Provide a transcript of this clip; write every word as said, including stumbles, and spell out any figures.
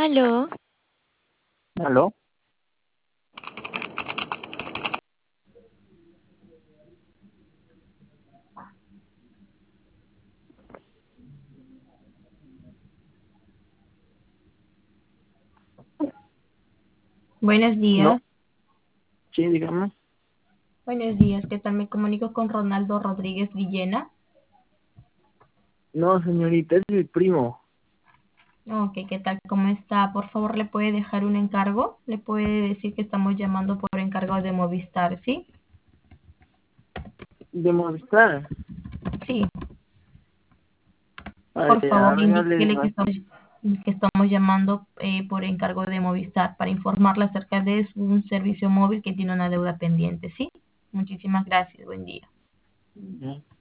Aló, ¿Aló? buenos días. ¿No? Sí, dígame. Buenos días, ¿qué tal? Me comunico con Ronaldo Rodríguez Villena. No, señorita, es mi primo. Ok, ¿qué tal? ¿Cómo está? Por favor, ¿le puede dejar un encargo? Le puede decir que estamos llamando por encargo de Movistar, ¿sí? De Movistar. Sí, Ay, por a favor, ver, ya le indíquele digo. que estamos, que estamos llamando eh, por encargo de Movistar para informarle acerca de su- un servicio móvil que tiene una deuda pendiente, ¿sí? Muchísimas gracias, buen día. Ya.